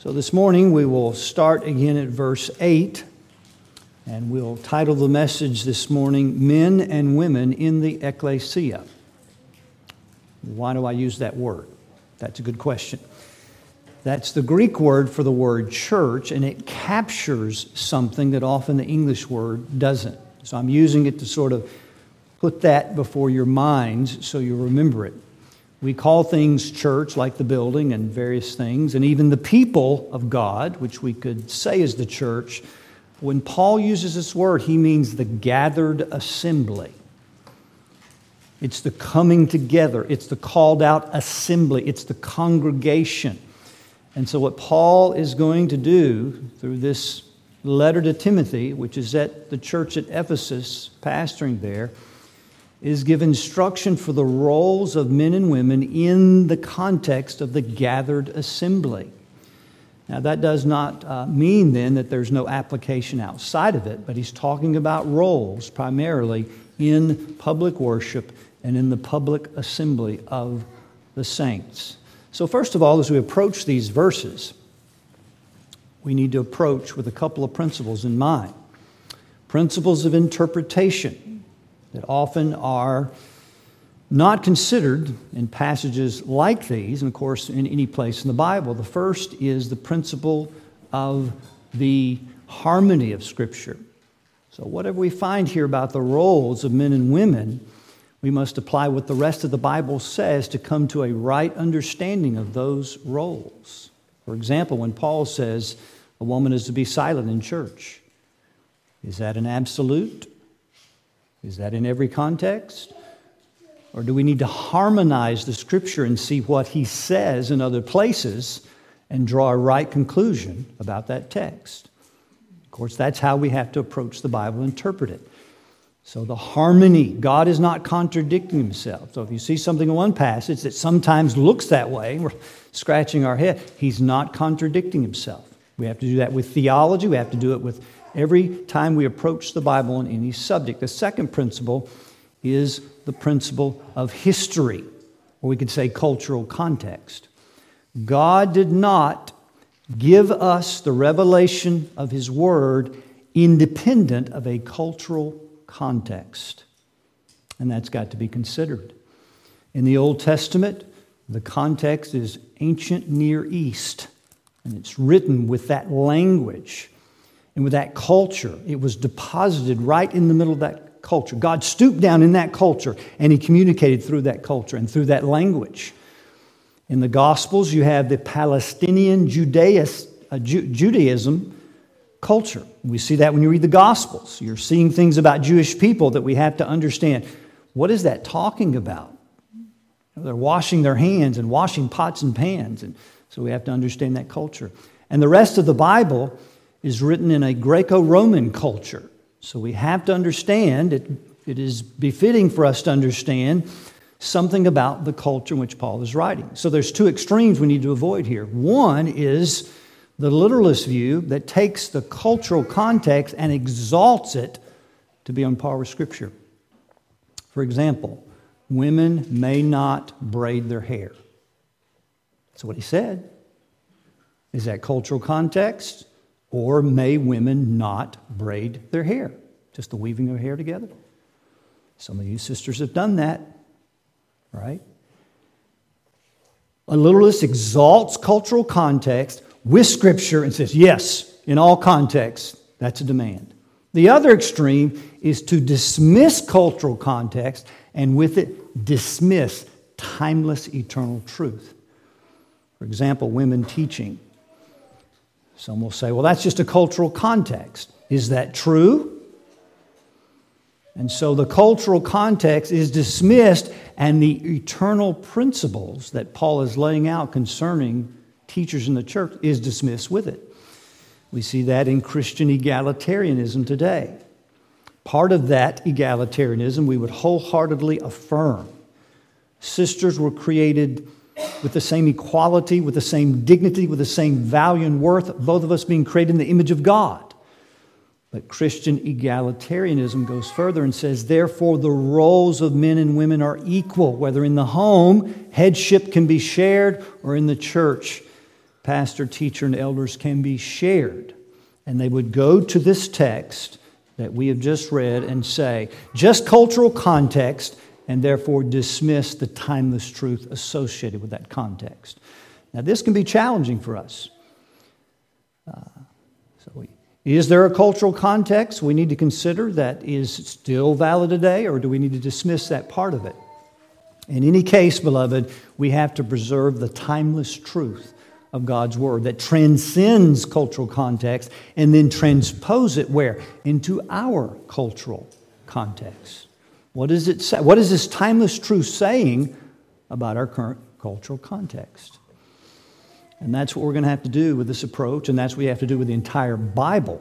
So this morning we will start again at verse 8, and we'll title the message this morning, Men and Women in the Ecclesia. Why do I use that word? That's a good question. That's the Greek word for the word church, and it captures something that often the English word doesn't. So I'm using it to sort of put that before your minds so you remember it. We call things church, like the building and various things, and even the people of God, which we could say is the church. When Paul uses this word, he means the gathered assembly. It's the coming together. It's the called out assembly. It's the congregation. And so what Paul is going to do through this letter to Timothy, which is at the church at Ephesus, pastoring there, is give instruction for the roles of men and women in the context of the gathered assembly. Now, that does not mean then that there's no application outside of it, but he's talking about roles primarily in public worship and in the public assembly of the saints. So first of all, as we approach these verses, we need to approach with a couple of principles in mind. Principles of interpretation that often are not considered in passages like these, and of course in any place in the Bible. The first is the principle of the harmony of Scripture. So whatever we find here about the roles of men and women, we must apply what the rest of the Bible says to come to a right understanding of those roles. For example, when Paul says a woman is to be silent in church, is that an absolute? Is that in every context? Or do we need to harmonize the Scripture and see what he says in other places and draw a right conclusion about that text? Of course, that's how we have to approach the Bible and interpret it. So the harmony, God is not contradicting himself. So if you see something in one passage that sometimes looks that way, we're scratching our head, he's not contradicting himself. We have to do that with theology. We have to do it with every time we approach the Bible on any subject. The second principle is the principle of history, or we could say cultural context. God did not give us the revelation of His Word independent of a cultural context. And that's got to be considered. In the Old Testament, the context is ancient Near East, and it's written with that language and with that culture. It was deposited right in the middle of that culture. God stooped down in that culture, and He communicated through that culture and through that language. In the Gospels, you have the Palestinian Judaism culture. We see that when you read the Gospels. You're seeing things about Jewish people that we have to understand. What is that talking about? They're washing their hands and washing pots and pans, and so we have to understand that culture. And the rest of the Bible is written in a Greco-Roman culture. So we have to understand, it is befitting for us to understand something about the culture in which Paul is writing. So there's two extremes we need to avoid here. One is the literalist view that takes the cultural context and exalts it to be on par with Scripture. For example, women may not braid their hair. That's what he said. Is that cultural context? Or may women not braid their hair? Just the weaving of hair together. Some of you sisters have done that, right? A literalist exalts cultural context with Scripture and says, yes, in all contexts, that's a demand. The other extreme is to dismiss cultural context and with it dismiss timeless eternal truth. For example, women teaching. Some will say, well, that's just a cultural context. Is that true? And so the cultural context is dismissed, and the eternal principles that Paul is laying out concerning teachers in the church is dismissed with it. We see that in Christian egalitarianism today. Part of that egalitarianism we would wholeheartedly affirm. Sisters were created with the same equality, with the same dignity, with the same value and worth, both of us being created in the image of God. But Christian egalitarianism goes further and says, therefore, the roles of men and women are equal, whether in the home, headship can be shared, or in the church, pastor, teacher, and elders can be shared. And they would go to this text that we have just read and say, just cultural context, and therefore dismiss the timeless truth associated with that context. Now, this can be challenging for us. Is there a cultural context we need to consider that is still valid today, or do we need to dismiss that part of it? In any case, beloved, we have to preserve the timeless truth of God's Word that transcends cultural context and then transpose it where? Into our cultural context. What does it say? What is this timeless truth saying about our current cultural context? And that's what we're going to have to do with this approach, and that's what we have to do with the entire Bible.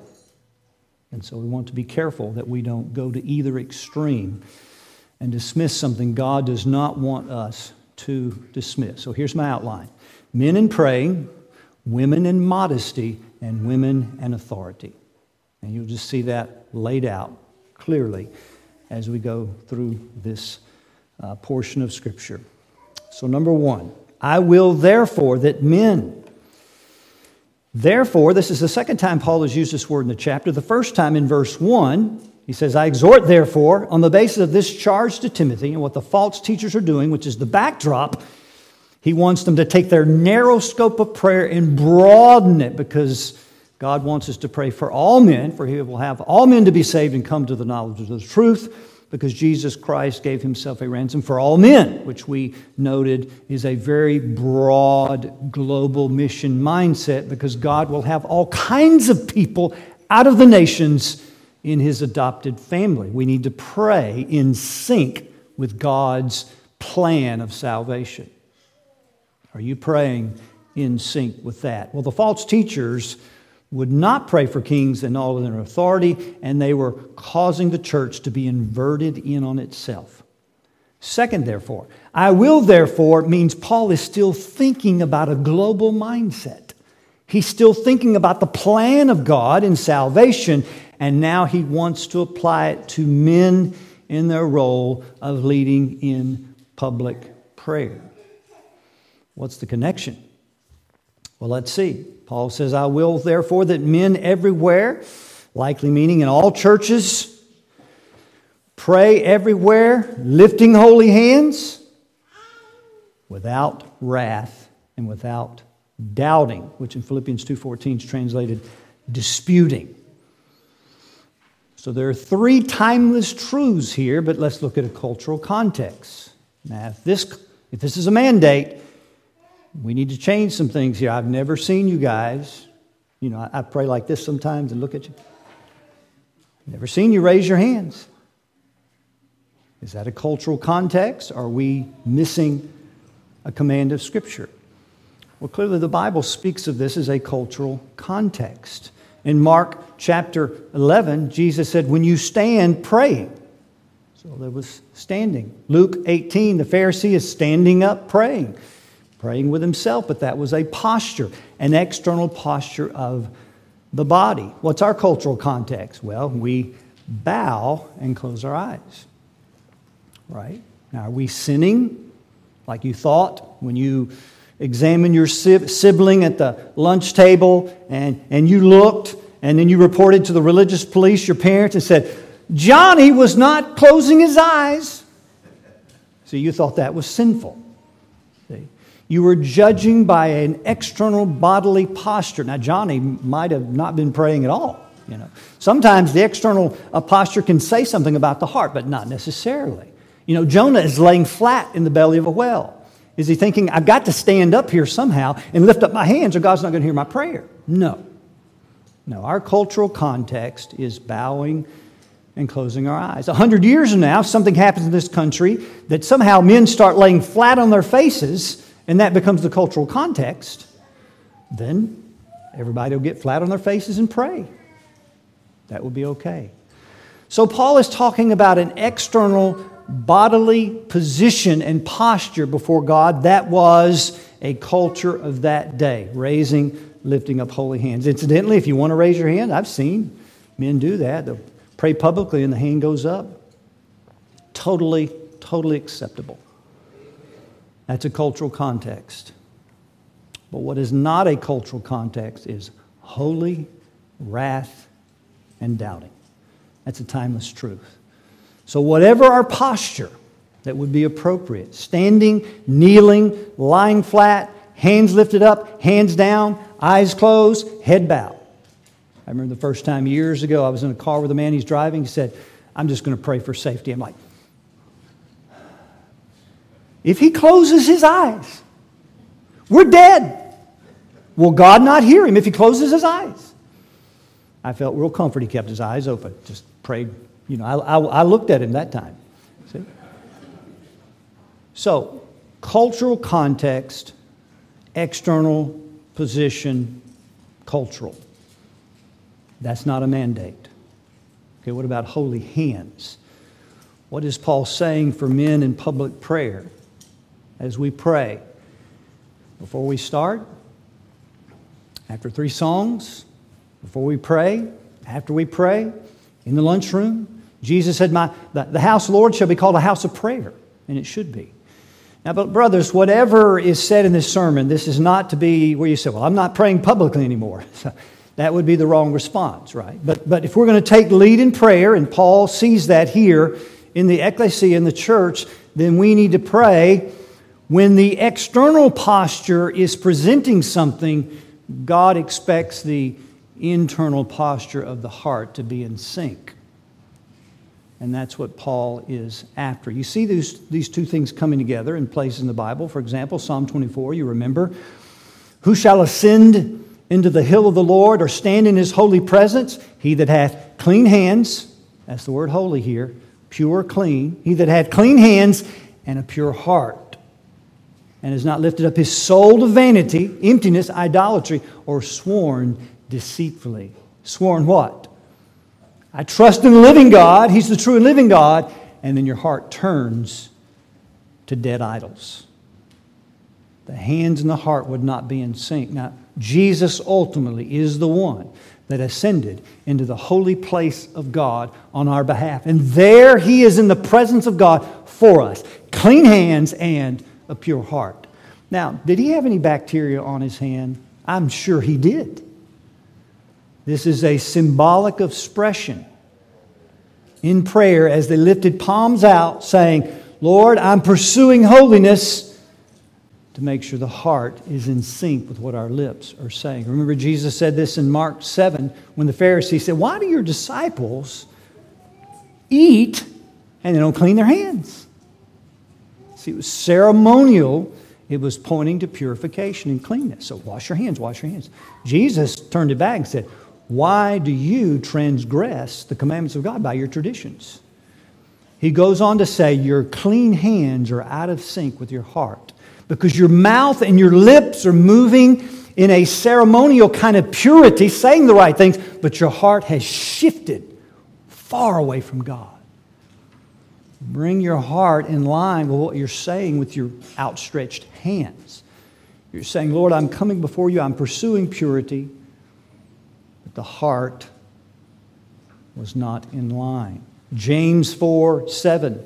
And so we want to be careful that we don't go to either extreme and dismiss something God does not want us to dismiss. So here's my outline. Men in praying, women in modesty, and women in authority. And you'll just see that laid out clearly as we go through this portion of Scripture. So number one, I will therefore that men. Therefore, this is the second time Paul has used this word in the chapter. The first time in verse 1, he says, I exhort therefore, on the basis of this charge to Timothy and what the false teachers are doing, which is the backdrop, he wants them to take their narrow scope of prayer and broaden it, because God wants us to pray for all men, for He will have all men to be saved and come to the knowledge of the truth, because Jesus Christ gave Himself a ransom for all men, which we noted is a very broad global mission mindset, because God will have all kinds of people out of the nations in His adopted family. We need to pray in sync with God's plan of salvation. Are you praying in sync with that? Well, the false teachers would not pray for kings and all of their authority, and they were causing the church to be inverted in on itself. Second, therefore, I will therefore means Paul is still thinking about a global mindset. He's still thinking about the plan of God in salvation, and now he wants to apply it to men in their role of leading in public prayer. What's the connection? Well, let's see. Paul says, I will therefore that men everywhere, likely meaning in all churches, pray everywhere, lifting holy hands, without wrath and without doubting, which in Philippians 2:14 is translated disputing. So there are three timeless truths here, but let's look at a cultural context. Now, if this is a mandate, we need to change some things here. I've never seen you guys, I pray like this sometimes and look at you. Never seen you raise your hands. Is that a cultural context? Are we missing a command of Scripture? Well, clearly the Bible speaks of this as a cultural context. In Mark chapter 11, Jesus said, when you stand praying. So there was standing. Luke 18, the Pharisee is standing up praying with himself, but that was a posture, an external posture of the body. What's our cultural context? Well, we bow and close our eyes. Right? Now, are we sinning like you thought when you examined your sibling at the lunch table and you looked and then you reported to the religious police, your parents, and said, Johnny was not closing his eyes. So you thought that was sinful. See? You were judging by an external bodily posture. Now, Johnny might have not been praying at all. Sometimes the external posture can say something about the heart, but not necessarily. Jonah is laying flat in the belly of a whale. Is he thinking, I've got to stand up here somehow and lift up my hands or God's not going to hear my prayer? No. Our cultural context is bowing and closing our eyes. 100 years from now, something happens in this country that somehow men start laying flat on their faces, and that becomes the cultural context, then everybody will get flat on their faces and pray. That would be okay. So Paul is talking about an external bodily position and posture before God. That was a culture of that day, lifting up holy hands. Incidentally, if you want to raise your hand, I've seen men do that. They'll pray publicly and the hand goes up. Totally acceptable. That's a cultural context. But what is not a cultural context is holy wrath and doubting. That's a timeless truth. So whatever our posture that would be appropriate, standing, kneeling, lying flat, hands lifted up, hands down, eyes closed, head bowed. I remember the first time years ago, I was in a car with a man, he's driving, he said, I'm just going to pray for safety. I'm like, if he closes his eyes, we're dead. Will God not hear him if he closes his eyes? I felt real comfort he kept his eyes open. Just prayed. You know, I looked at him that time. See? So, cultural context, external position, cultural. That's not a mandate. Okay, what about holy hands? What is Paul saying for men in public prayer as we pray? Before we start, after 3 songs, before we pray, after we pray, in the lunchroom, Jesus said, the house of the Lord shall be called a house of prayer, and it should be. Now, but brothers, whatever is said in this sermon, this is not to be where you say, well, I'm not praying publicly anymore. So that would be the wrong response, right? But if we're going to take lead in prayer, and Paul sees that here in the ecclesia, in the church, then we need to pray when the external posture is presenting something. God expects the internal posture of the heart to be in sync. And that's what Paul is after. You see these two things coming together in places in the Bible. For example, Psalm 24, you remember, who shall ascend into the hill of the Lord or stand in His holy presence? He that hath clean hands, that's the word holy here, pure, clean. He that hath clean hands and a pure heart, and has not lifted up his soul to vanity, emptiness, idolatry, or sworn deceitfully. Sworn what? I trust in the living God. He's the true and living God. And then your heart turns to dead idols. The hands and the heart would not be in sync. Now, Jesus ultimately is the one that ascended into the holy place of God on our behalf. And there He is in the presence of God for us. Clean hands and a pure heart. Now, did He have any bacteria on His hand? I'm sure He did. This is a symbolic expression in prayer as they lifted palms out saying, Lord, I'm pursuing holiness, to make sure the heart is in sync with what our lips are saying. Remember, Jesus said this in Mark 7 when the Pharisees said, why do your disciples eat and they don't clean their hands? See, it was ceremonial. It was pointing to purification and cleanness. So wash your hands, wash your hands. Jesus turned it back and said, why do you transgress the commandments of God by your traditions? He goes on to say, your clean hands are out of sync with your heart because your mouth and your lips are moving in a ceremonial kind of purity, saying the right things, but your heart has shifted far away from God. Bring your heart in line with what you're saying with your outstretched hands. You're saying, Lord, I'm coming before you. I'm pursuing purity. But the heart was not in line. James 4:7.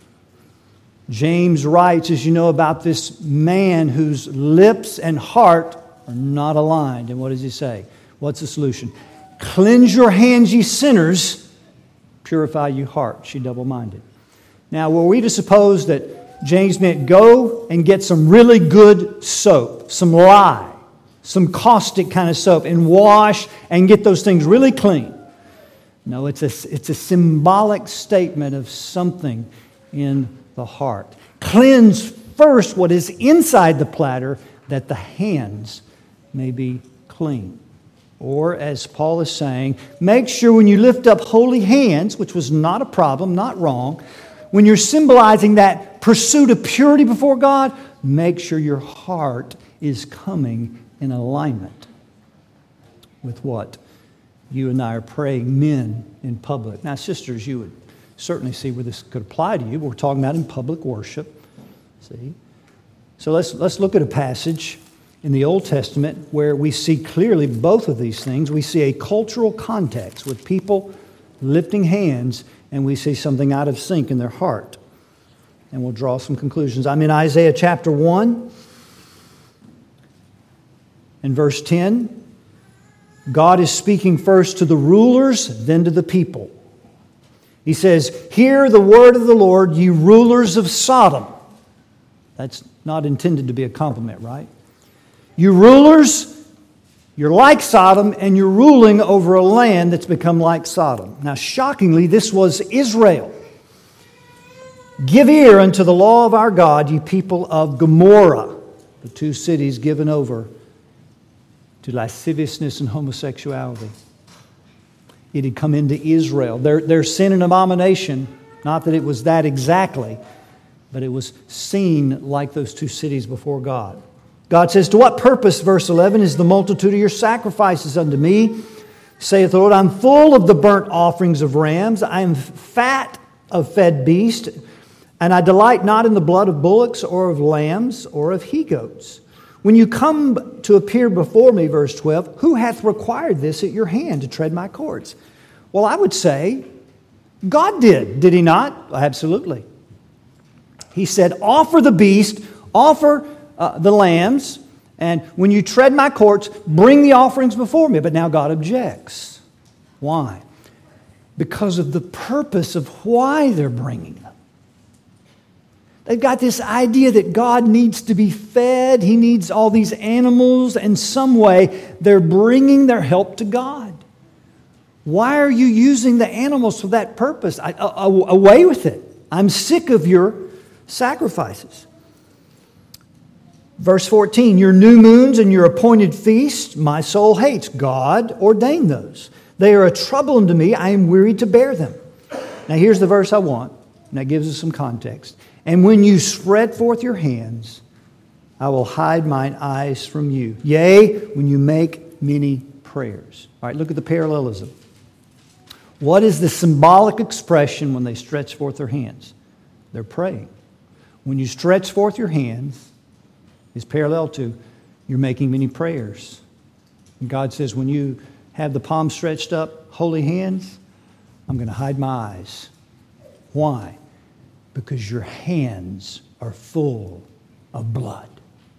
James writes, as you know, about this man whose lips and heart are not aligned. And what does he say? What's the solution? Cleanse your hands, ye sinners. Purify your hearts, ye double-minded. Now, were we to suppose that James meant go and get some really good soap, some lye, some caustic kind of soap, and wash and get those things really clean? No, it's a symbolic statement of something in the heart. Cleanse first what is inside the platter, that the hands may be clean. Or, as Paul is saying, make sure when you lift up holy hands, which was not a problem, not wrong, when you're symbolizing that pursuit of purity before God, make sure your heart is coming in alignment with what you and I are praying, men in public. Now, sisters, you would certainly see where this could apply to you. We're talking about in public worship. See? So let's look at a passage in the Old Testament where we see clearly both of these things. We see a cultural context with people lifting hands, and we see something out of sync in their heart. And we'll draw some conclusions. I'm in Isaiah chapter 1. In verse 10, God is speaking first to the rulers, then to the people. He says, "Hear the word of the Lord, ye rulers of Sodom." That's not intended to be a compliment, right? You rulers, you're like Sodom, and you're ruling over a land that's become like Sodom. Now, shockingly, this was Israel. "Give ear unto the law of our God, ye people of Gomorrah," the two cities given over to lasciviousness and homosexuality. It had come into Israel. Their sin and abomination, not that it was that exactly, but it was seen like those two cities before God. God says, "To what purpose," verse 11, "is the multitude of your sacrifices unto me? Saith the Lord, I'm full of the burnt offerings of rams. I am fat of fed beast, and I delight not in the blood of bullocks or of lambs or of he-goats. When you come to appear before me," verse 12, "who hath required this at your hand to tread my courts?" Well, I would say God did He not? Absolutely. He said, "Offer the beast, offer the lambs, and when you tread my courts, bring the offerings before me." But now God objects. Why? Because of the purpose of why they're bringing them. They've got this idea that God needs to be fed. He needs all these animals. In some way, they're bringing their help to God. Why are you using the animals for that purpose? Away with it. I'm sick of your sacrifices. Verse 14, "Your new moons and your appointed feasts, my soul hates." God ordained those. "They are a trouble unto me. I am weary to bear them." Now here's the verse I want, and that gives us some context. "And when you spread forth your hands, I will hide mine eyes from you. Yea, when you make many prayers." All right, look at the parallelism. What is the symbolic expression when they stretch forth their hands? They're praying. When you stretch forth your hands, is parallel to you're making many prayers. And God says, when you have the palm stretched up, holy hands, I'm going to hide my eyes. Why? Because your hands are full of blood.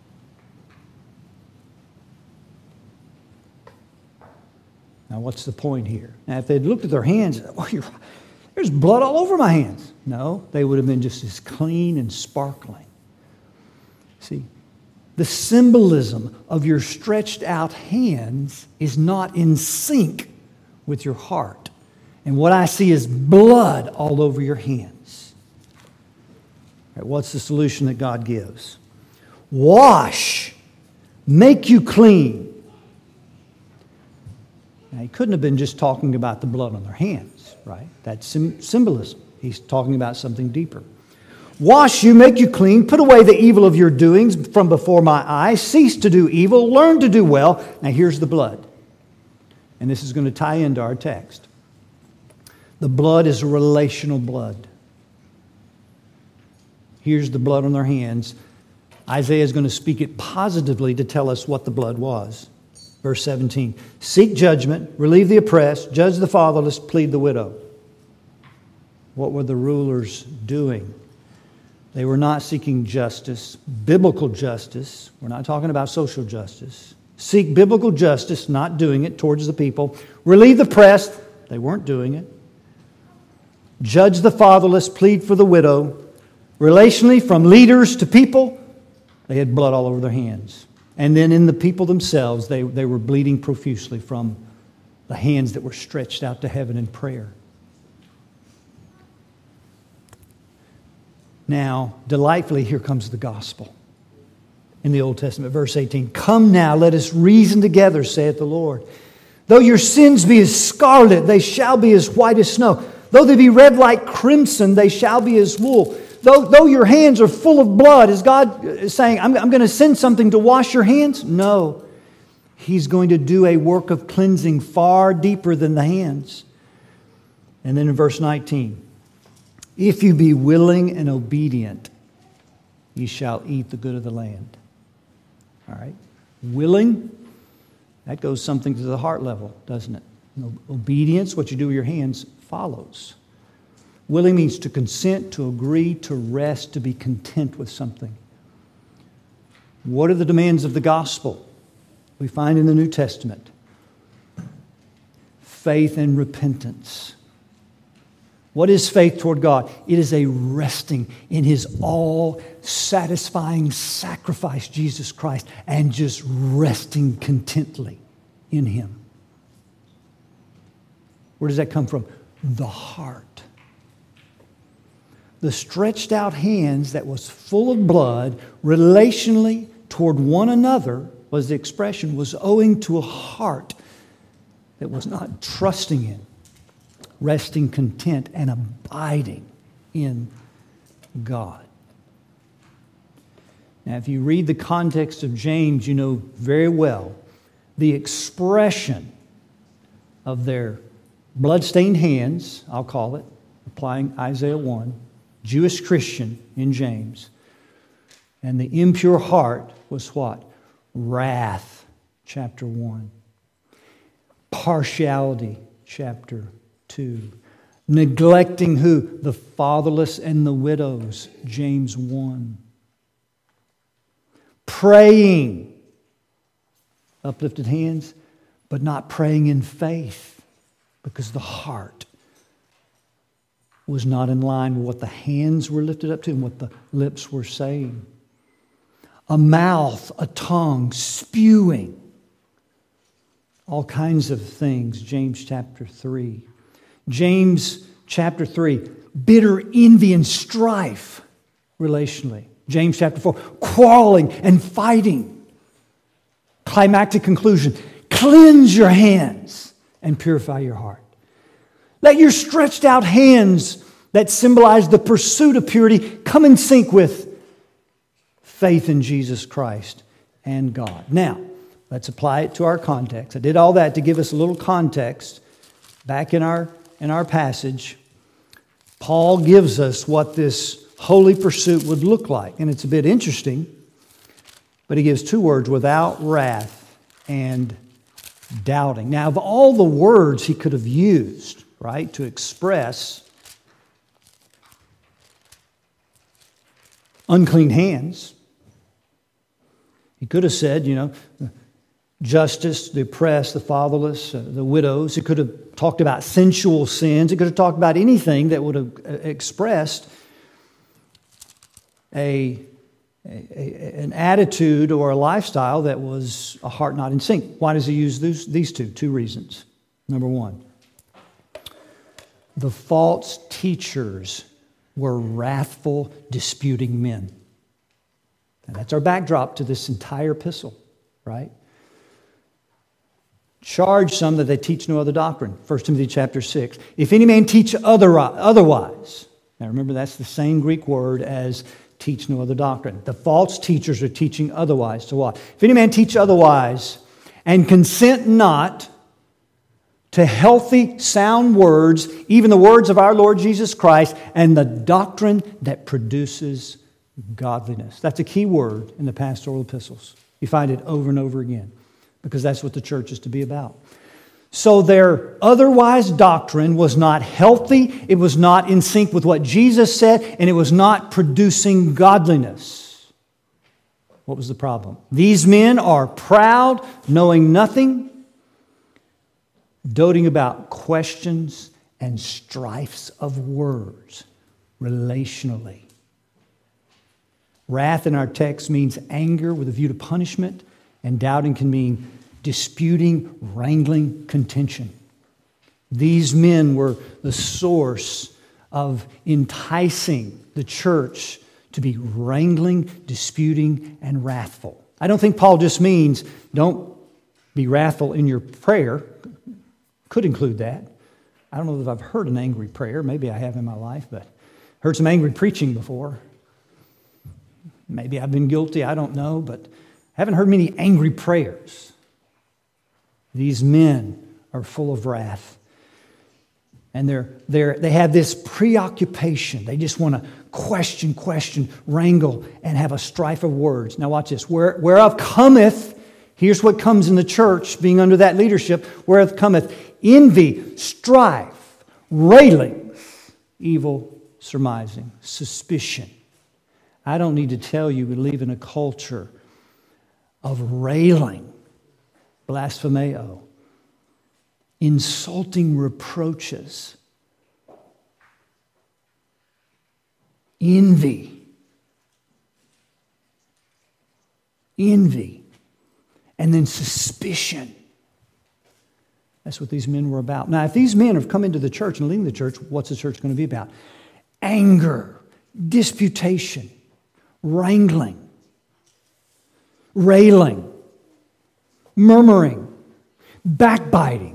Now, what's the point here? Now, if they'd looked at their hands, there's blood all over my hands. No, they would have been just as clean and sparkling. See, the symbolism of your stretched out hands is not in sync with your heart. And what I see is blood all over your hands. All right, what's the solution that God gives? Wash, make you clean. Now, he couldn't have been just talking about the blood on their hands, right? That's symbolism. He's talking about something deeper. Wash you, make you clean, put away the evil of your doings from before my eyes, cease to do evil, learn to do well. Now here's the blood. And this is going to tie into our text. The blood is a relational blood. Here's the blood on their hands. Isaiah is going to speak it positively to tell us what the blood was. Verse 17, "Seek judgment, relieve the oppressed, judge the fatherless, plead the widow." What were the rulers doing? They were not seeking justice, biblical justice. We're not talking about social justice. Seek biblical justice, not doing it towards the people. Relieve the oppressed. They weren't doing it. Judge the fatherless, plead for the widow. Relationally, from leaders to people, they had blood all over their hands. And then in the people themselves, they were bleeding profusely from the hands that were stretched out to heaven in prayer. Now, delightfully, here comes the gospel in the Old Testament. Verse 18, "Come now, let us reason together, saith the Lord. Though your sins be as scarlet, they shall be as white as snow. Though they be red like crimson, they shall be as wool. Though your hands are full of blood," is God saying, I'm going to send something to wash your hands? No. He's going to do a work of cleansing far deeper than the hands. And then in verse 19, "If you be willing and obedient, ye shall eat the good of the land." All right. Willing, that goes something to the heart level, doesn't it? Obedience, what you do with your hands, follows. Willing means to consent, to agree, to rest, to be content with something. What are the demands of the gospel? we find in the New Testament. Faith and repentance. What is faith toward God? It is a resting in His all-satisfying sacrifice, Jesus Christ, and just resting contently in Him. Where does that come from? The heart. The stretched out hands that was full of blood relationally toward one another, was the expression, was owing to a heart that was not trusting in, resting content and abiding in God. Now, if you read the context of James, you know very well the expression of their bloodstained hands, I'll call it, applying Isaiah 1, Jewish Christian in James. And the impure heart was what? Wrath, chapter 1. Partiality, chapter 2. Neglecting who? The fatherless and the widows, James 1. Praying, uplifted hands, but not praying in faith because the heart was not in line with what the hands were lifted up to and what the lips were saying. A mouth, a tongue, spewing. All kinds of things, James chapter 3. James chapter 3, bitter envy and strife relationally. James chapter 4, quarreling and fighting. Climactic conclusion, cleanse your hands and purify your heart. Let your stretched out hands that symbolize the pursuit of purity come in sync with faith in Jesus Christ and God. Now, let's apply it to our context. I did all that to give us a little context. Back in our passage, Paul gives us what this holy pursuit would look like. And it's a bit interesting, but he gives two words, without wrath and doubting. Now, of all the words he could have used, right, to express unclean hands, he could have said, justice, the oppressed, the fatherless, the widows. He could have talked about sensual sins. He could have talked about anything that would have expressed an attitude or a lifestyle that was a heart not in sync. Why does he use these two? Two reasons. Number one, the false teachers were wrathful, disputing men. And that's our backdrop to this entire epistle, right? Charge some that they teach no other doctrine. 1 Timothy chapter 6. If any man teach otherwise. Now remember, that's the same Greek word as teach no other doctrine. The false teachers are teaching otherwise. To what? If any man teach otherwise and consent not to healthy, sound words, even the words of our Lord Jesus Christ, and the doctrine that produces godliness. That's a key word in the pastoral epistles. You find it over and over again because that's what the church is to be about. So their otherwise doctrine was not healthy, it was not in sync with what Jesus said, and it was not producing godliness. What was the problem? These men are proud, knowing nothing, doting about questions and strifes of words relationally. Wrath in our text means anger with a view to punishment, and doubting can mean disputing, wrangling, contention. These men were the source of enticing the church to be wrangling, disputing, and wrathful. I don't think Paul just means don't be wrathful in your prayer. Could include that. I don't know if I've heard an angry prayer. Maybe I have in my life, but heard some angry preaching before. Maybe I've been guilty, I don't know, but I haven't heard many angry prayers. These men are full of wrath. And they have this preoccupation. They just want to question, wrangle, and have a strife of words. Now watch this. Whereof cometh, here's what comes in the church, being under that leadership, whereof cometh envy, strife, railings, evil surmising, suspicion. I don't need to tell you we live in a culture of railing blasphemeo, insulting reproaches, envy, and then suspicion. That's what these men were about. Now, if these men have come into the church and leaving the church, what's the church going to be about? Anger, disputation, wrangling, railing, murmuring, backbiting,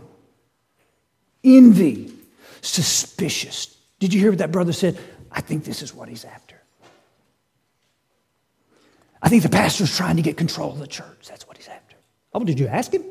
envy, suspicious. Did you hear what that brother said? I think this is what he's after. I think the pastor's trying to get control of the church. That's what he's after. Oh, did you ask him?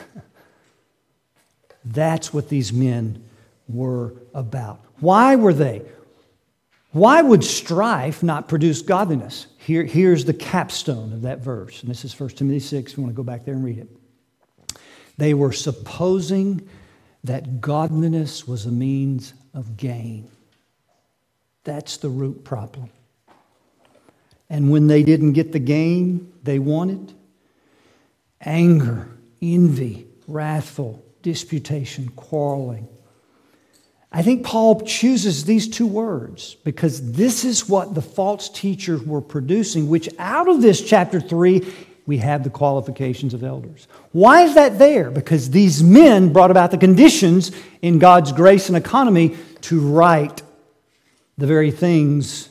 That's what these men were about. Why were they? Why would strife not produce godliness? Here's the capstone of that verse. And this is 1 Timothy 6. If you want to go back there and read it. They were supposing that godliness was a means of gain. That's the root problem. And when they didn't get the gain they wanted, anger, envy, wrathful, disputation, quarreling. I think Paul chooses these two words because this is what the false teachers were producing, which out of this chapter 3, we have the qualifications of elders. Why is that there? Because these men brought about the conditions in God's grace and economy to right the very things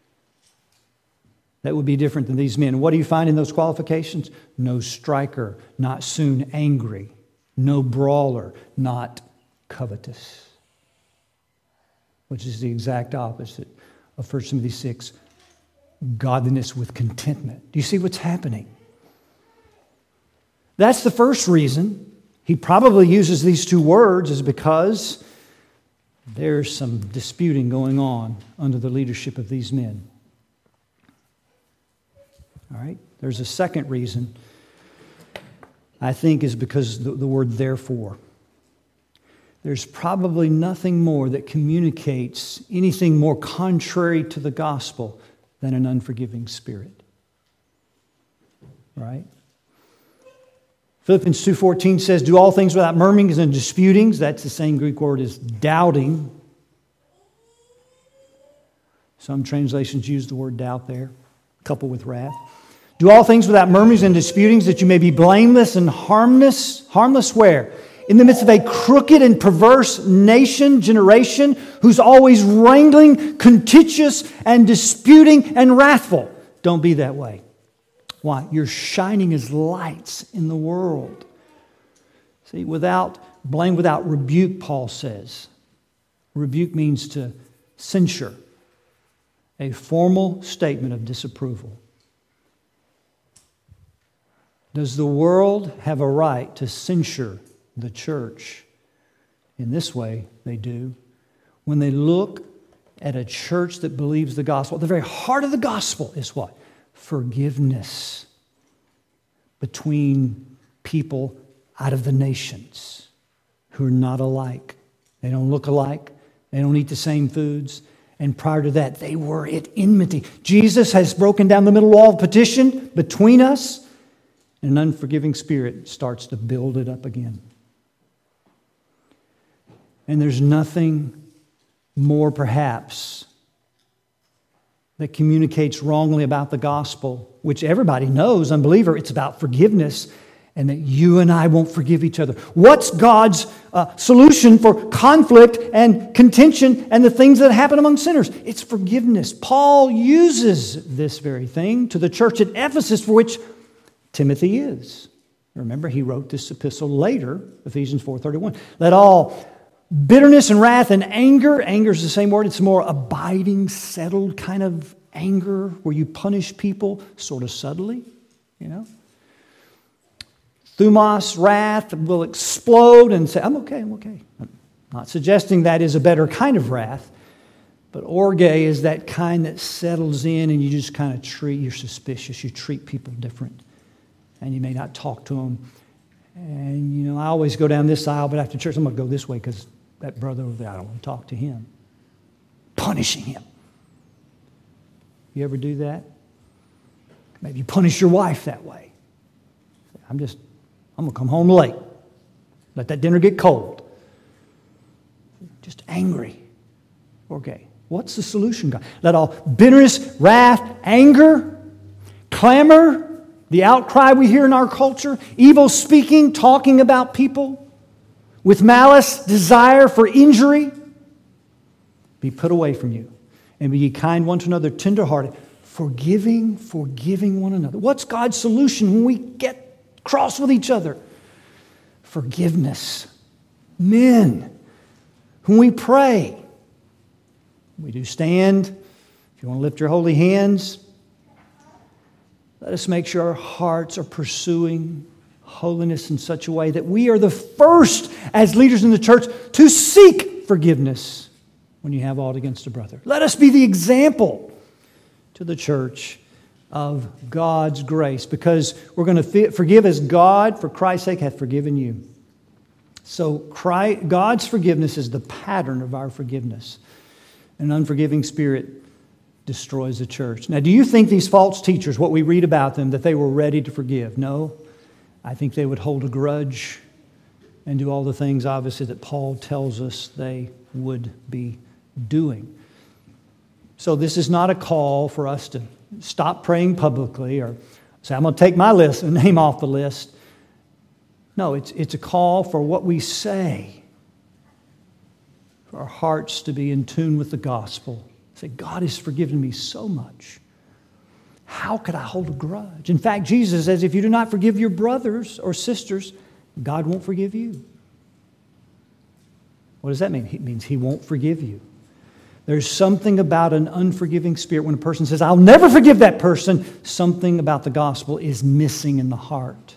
that would be different than these men. What do you find in those qualifications? No striker, not soon angry. No brawler, not covetous. Which is the exact opposite of 1 Timothy 6. Godliness with contentment. Do you see what's happening? That's the first reason he probably uses these two words is because there's some disputing going on under the leadership of these men. All right? There's a second reason, I think, is because the word therefore. There's probably nothing more that communicates anything more contrary to the gospel than an unforgiving spirit. Right? Philippians 2:14 says, do all things without murmurings and disputings. That's the same Greek word as doubting. Some translations use the word doubt there, coupled with wrath. Do all things without murmurings and disputings, that you may be blameless and harmless. Harmless where? In the midst of a crooked and perverse generation, who's always wrangling, contentious, and disputing and wrathful. Don't be that way. Why? You're shining as lights in the world. See, without blame, without rebuke, Paul says. Rebuke means to censure. A formal statement of disapproval. Does the world have a right to censure the church? In this way, they do. When they look at a church that believes the gospel, the very heart of the gospel is what? Forgiveness between people out of the nations who are not alike. They don't look alike. They don't eat the same foods. And prior to that, they were at enmity. Jesus has broken down the middle wall of partition between us. And an unforgiving spirit starts to build it up again. And there's nothing more, perhaps, that communicates wrongly about the gospel, which everybody knows, unbeliever, it's about forgiveness, and that you and I won't forgive each other. What's God's solution for conflict and contention and the things that happen among sinners? It's forgiveness. Paul uses this very thing to the church at Ephesus, for which Timothy is. Remember, he wrote this epistle later, Ephesians 4:31. Let all bitterness and wrath and anger is the same word, it's more abiding, settled kind of anger where you punish people sort of subtly, you know. Thumos, wrath, will explode and say, I'm okay. I'm not suggesting that is a better kind of wrath, but orge is that kind that settles in and you just kind of you're suspicious, you treat people different. And you may not talk to them. And, you know, I always go down this aisle, but after church, I'm going to go this way because that brother over there, I don't want to talk to him. Punishing him. You ever do that? Maybe you punish your wife that way. I'm I'm going to come home late. Let that dinner get cold. Just angry. Okay, what's the solution, God? Let all bitterness, wrath, anger, clamor, the outcry we hear in our culture, evil speaking, talking about people, with malice, desire for injury, be put away from you. And be ye kind one to another, tenderhearted, forgiving one another. What's God's solution when we get cross with each other? Forgiveness. Men, when we pray, we do stand. If you want to lift your holy hands, let us make sure our hearts are pursuing holiness in such a way that we are the first, as leaders in the church, to seek forgiveness when you have aught against a brother. Let us be the example to the church of God's grace, because we're going to forgive as God, for Christ's sake, hath forgiven you. So God's forgiveness is the pattern of our forgiveness. An unforgiving spirit destroys the church. Now, do you think these false teachers, what we read about them, that they were ready to forgive? No. I think they would hold a grudge and do all the things, obviously, that Paul tells us they would be doing. So this is not a call for us to stop praying publicly or say, I'm going to take my list and name off the list. No, it's a call for what we say, for our hearts to be in tune with the gospel. Say, God has forgiven me so much. How could I hold a grudge? In fact, Jesus says, if you do not forgive your brothers or sisters, God won't forgive you. What does that mean? It means He won't forgive you. There's something about an unforgiving spirit when a person says, I'll never forgive that person. Something about the gospel is missing in the heart.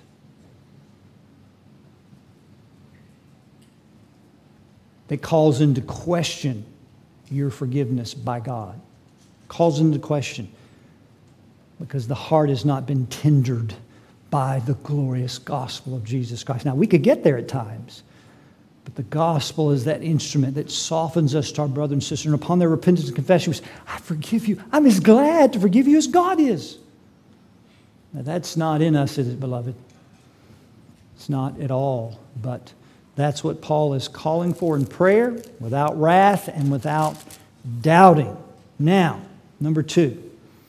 That calls into question your forgiveness by God. Calls into question because the heart has not been tendered by the glorious gospel of Jesus Christ. Now, we could get there at times, but the gospel is that instrument that softens us to our brother and sister. And upon their repentance and confession, we say, I forgive you. I'm as glad to forgive you as God is. Now, that's not in us, is it, beloved? It's not at all, but that's what Paul is calling for in prayer, without wrath and without doubting. Now, number 2,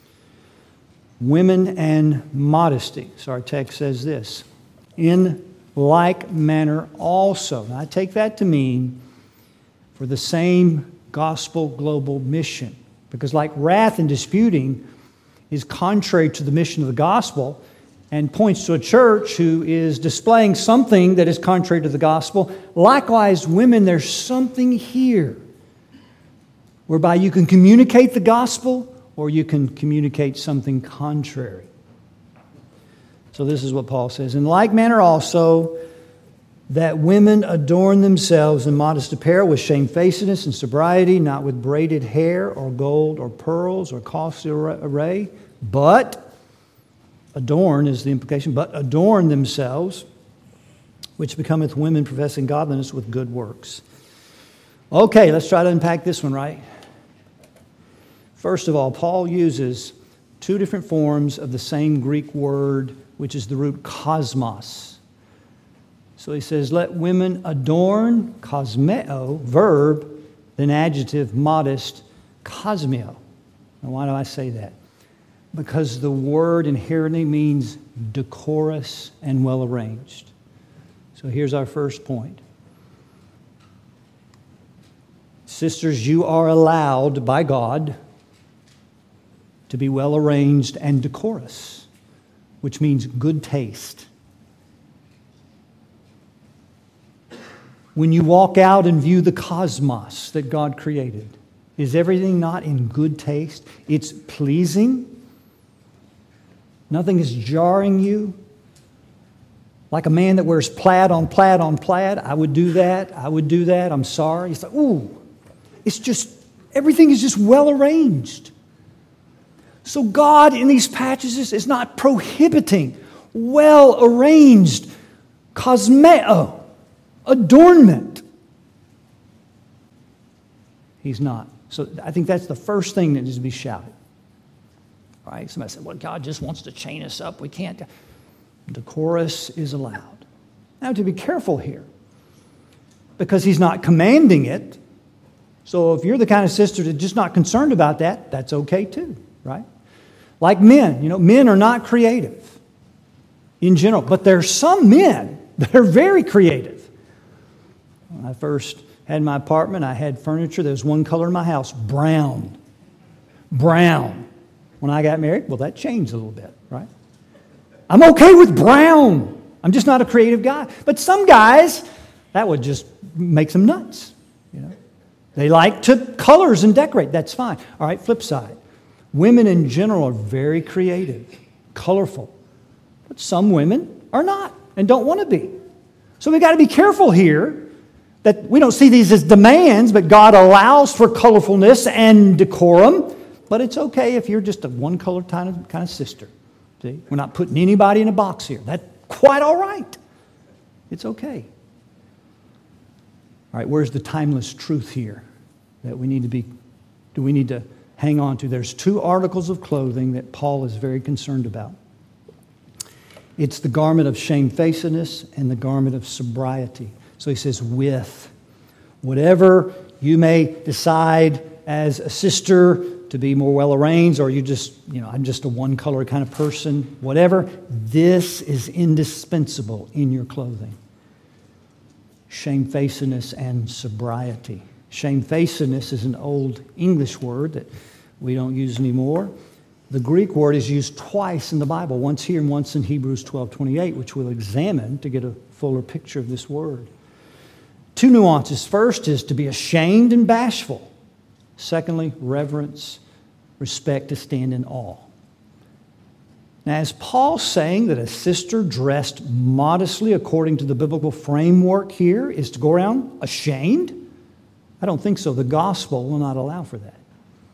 women and modesty. So our text says this, in like manner also. Now, I take that to mean for the same gospel global mission. Because like wrath and disputing is contrary to the mission of the gospel, and points to a church who is displaying something that is contrary to the gospel. Likewise, women, there's something here whereby you can communicate the gospel or you can communicate something contrary. So this is what Paul says. In like manner also, that women adorn themselves in modest apparel with shamefacedness and sobriety, not with braided hair or gold or pearls or costly array, but adorn is the implication, but adorn themselves, which becometh women professing godliness with good works. Okay, let's try to unpack this one, right? First of all, Paul uses 2 different forms of the same Greek word, which is the root cosmos. So he says, let women adorn, cosmeo, verb, then adjective, modest, cosmeo. Now, why do I say that? Because the word inherently means decorous and well-arranged. So here's our first point. Sisters, you are allowed by God to be well-arranged and decorous, which means good taste. When you walk out and view the cosmos that God created, is everything not in good taste? It's pleasing. Nothing is jarring you. Like a man that wears plaid on plaid on plaid. I would do that. I would do that. I'm sorry. It's like, ooh. It's just, everything is just well arranged. So God in these passages is not prohibiting well arranged cosmeo, adornment. He's not. So I think that's the first thing that needs to be shouted. Right? Somebody said, well, God just wants to chain us up. We can't. Decorous is allowed. Now, to be careful here, because he's not commanding it. So if you're the kind of sister that's just not concerned about that, that's okay too, right? Like men, men are not creative in general, but there are some men that are very creative. When I first had my apartment, I had furniture. There was one color in my house, brown. Brown. When I got married, well, that changed a little bit, right? I'm okay with brown. I'm just not a creative guy. But some guys, that would just make them nuts, They like to colors and decorate. That's fine. All right, flip side. Women in general are very creative, colorful. But some women are not and don't want to be. So we've got to be careful here that we don't see these as demands, but God allows for colorfulness and decorum. But it's okay if you're just a one-color kind of sister. See? We're not putting anybody in a box here. That's quite all right. It's okay. All right, where's the timeless truth here that we need to hang on to? There's two articles of clothing that Paul is very concerned about. It's the garment of shamefacedness and the garment of sobriety. So he says, with whatever you may decide as a sister to be more well-arranged, or you just, I'm just a one-color kind of person, whatever, this is indispensable in your clothing. Shamefacedness and sobriety. Shamefacedness is an old English word that we don't use anymore. The Greek word is used twice in the Bible, once here and once in Hebrews 12:28, which we'll examine to get a fuller picture of this word. Two nuances. First is to be ashamed and bashful. Secondly, reverence, respect, to stand in awe. Now, is Paul saying that a sister dressed modestly according to the biblical framework here is to go around ashamed? I don't think so. The gospel will not allow for that.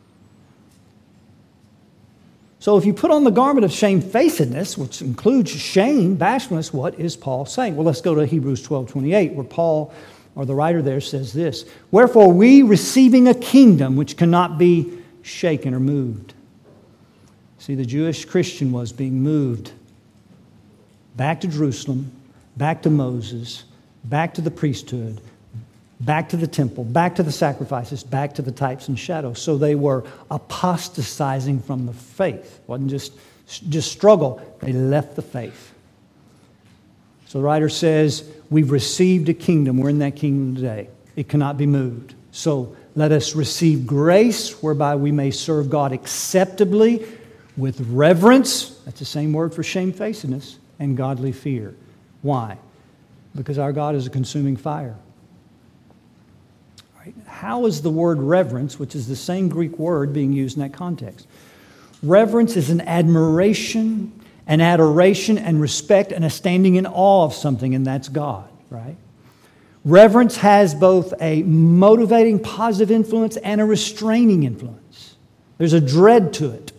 So if you put on the garment of shamefacedness, which includes shame, bashfulness, what is Paul saying? Well, let's go to Hebrews 12:28, where Paul, or the writer there, says this: wherefore we, receiving a kingdom which cannot be shaken or moved. See, the Jewish Christian was being moved back to Jerusalem, back to Moses, back to the priesthood, back to the temple, back to the sacrifices, back to the types and shadows. So they were apostatizing from the faith. It wasn't just struggle. They left the faith. So the writer says, we've received a kingdom. We're in that kingdom today. It cannot be moved. So let us receive grace whereby we may serve God acceptably with reverence. That's the same word for shamefacedness, and godly fear. Why? Because our God is a consuming fire. How is the word reverence, which is the same Greek word, being used in that context? Reverence is an admiration, an adoration, and respect, and a standing in awe of something, and that's God, right? Reverence has both a motivating positive influence and a restraining influence. There's a dread to it.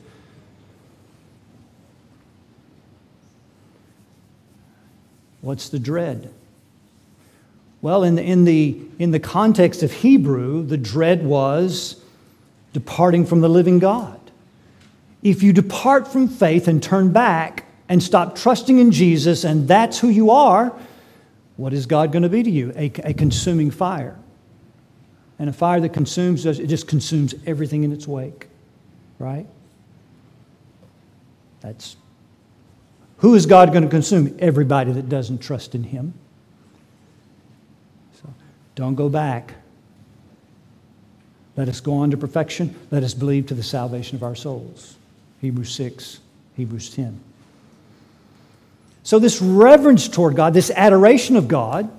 What's the dread? Well, in the context of Hebrew, the dread was departing from the living God. If you depart from faith and turn back and stop trusting in Jesus, and that's who you are, what is God going to be to you? A consuming fire. And a fire that consumes, it just consumes everything in its wake. Right? Who is God going to consume? Everybody that doesn't trust in Him. Don't go back. Let us go on to perfection. Let us believe to the salvation of our souls. Hebrews 6, Hebrews 10. So this reverence toward God, this adoration of God,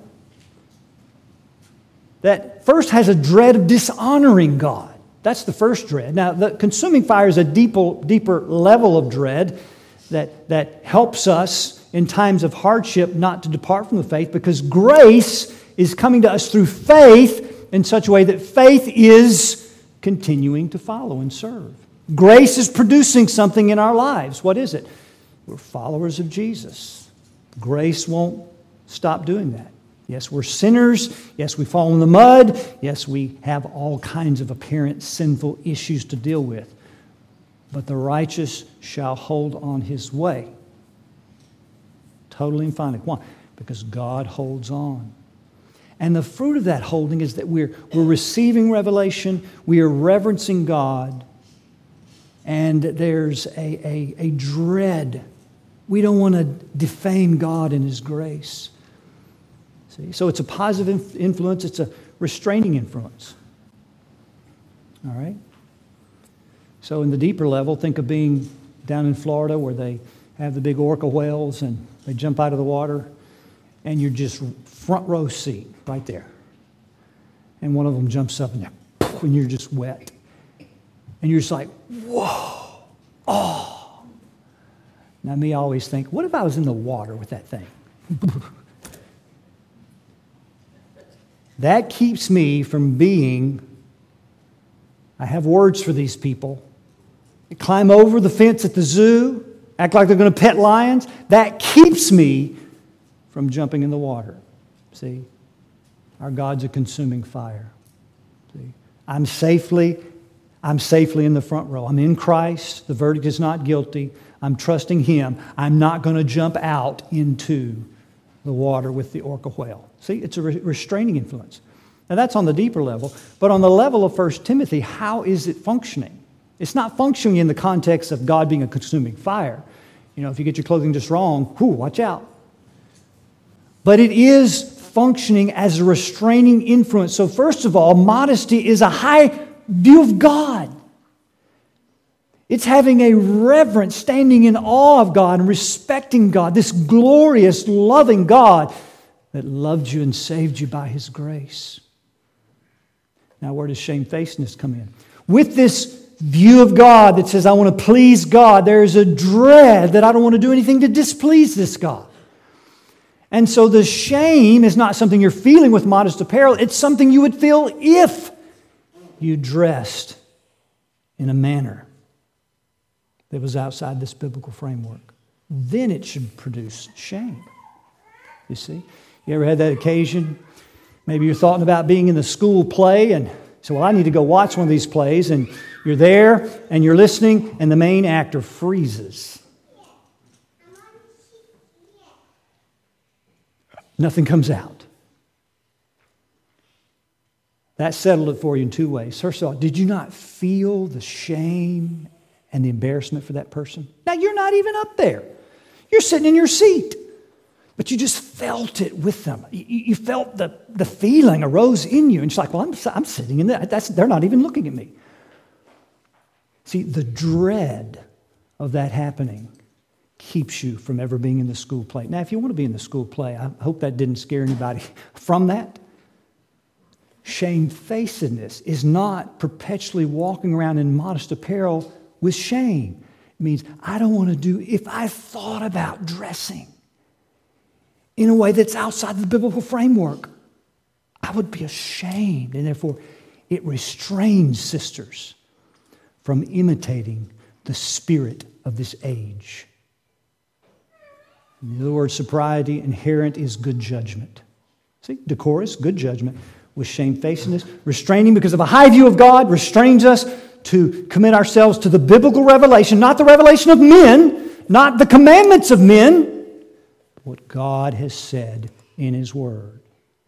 that first has a dread of dishonoring God. That's the first dread. Now, the consuming fire is a deeper level of dread that helps us in times of hardship not to depart from the faith, because grace is coming to us through faith in such a way that faith is continuing to follow and serve. Grace is producing something in our lives. What is it? We're followers of Jesus. Grace won't stop doing that. Yes, we're sinners. Yes, we fall in the mud. Yes, we have all kinds of apparent sinful issues to deal with. But the righteous shall hold on his way. Totally and finally. Why? because God holds on. And the fruit of that holding is that we're receiving revelation, we are reverencing God, and there's a dread. We don't want to defame God and His grace. See? So it's a positive influence, it's a restraining influence. All right? So in the deeper level, think of being down in Florida where they have the big orca whales and they jump out of the water and you're just front row seat right there. And one of them jumps up and you're just wet. And you're just like, whoa, oh. Now me, I always think, what if I was in the water with that thing? That keeps me from being, I have words for these people. They climb over the fence at the zoo, act like they're going to pet lions. That keeps me from jumping in the water. See? Our God's a consuming fire. See? I'm safely in the front row. I'm in Christ. The verdict is not guilty. I'm trusting Him. I'm not going to jump out into the water with the orca whale. See, it's a restraining influence. Now that's on the deeper level. But on the level of 1 Timothy, how is it functioning? It's not functioning in the context of God being a consuming fire. You know, if you get your clothing just wrong, watch out. But it is functioning as a restraining influence. So first of all, modesty is a high view of God. It's having a reverence, standing in awe of God and respecting God, this glorious, loving God that loved you and saved you by His grace. Now, where does shamefacedness come in? With this view of God that says, I want to please God, there is a dread that I don't want to do anything to displease this God. And so the shame is not something you're feeling with modest apparel. It's something you would feel if you dressed in a manner that was outside this biblical framework. Then it should produce shame. You see? You ever had that occasion? Maybe you're thoughting about being in the school play and so, well, I need to go watch one of these plays, and you're there and you're listening and the main actor freezes. Nothing comes out. That settled it for you in two ways. First of all, did you not feel the shame and the embarrassment for that person? Now, you're not even up there. You're sitting in your seat. But you just felt it with them. You felt the feeling arose in you. And it's like, well, I'm sitting in there. They're not even looking at me. See, the dread of that happening keeps you from ever being in the school play. Now, if you want to be in the school play, I hope that didn't scare anybody from that. Shamefacedness is not perpetually walking around in modest apparel with shame. It means I don't want to do, if I thought about dressing in a way that's outside the biblical framework, I would be ashamed. And therefore, it restrains sisters from imitating the spirit of this age. In other words, sobriety inherent is good judgment. See, decorous, good judgment, with shamefacedness. Restraining because of a high view of God restrains us to commit ourselves to the biblical revelation, not the revelation of men, not the commandments of men, but what God has said in His Word.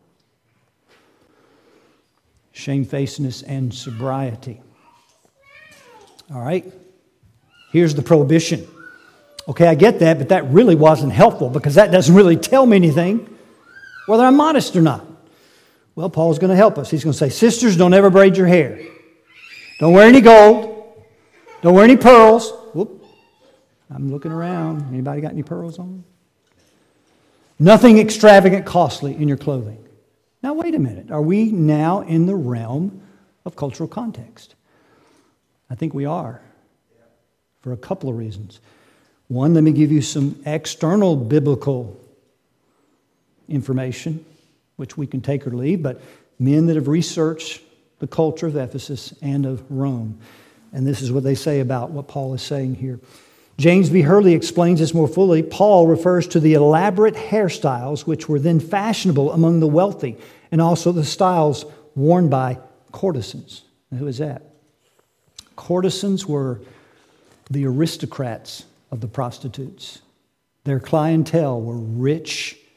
Shamefacedness and sobriety. All right, here's the prohibition. Okay, I get that, but that really wasn't helpful because that doesn't really tell me anything, whether I'm modest or not. Well, Paul's going to help us. He's going to say, sisters, don't ever braid your hair. Don't wear any gold. Don't wear any pearls. Whoop. I'm looking around. Anybody got any pearls on? Nothing extravagant, costly in your clothing. Now, wait a minute. Are we now in the realm of cultural context? I think we are, for a couple of reasons. One, let me give you some external biblical information, which we can take or leave, but men that have researched the culture of Ephesus and of Rome. And this is what they say about what Paul is saying here. James B. Hurley explains this more fully. Paul refers to the elaborate hairstyles which were then fashionable among the wealthy, and also the styles worn by courtesans. Now, who is that? Courtesans were the aristocrats of the prostitutes. Their clientele were rich,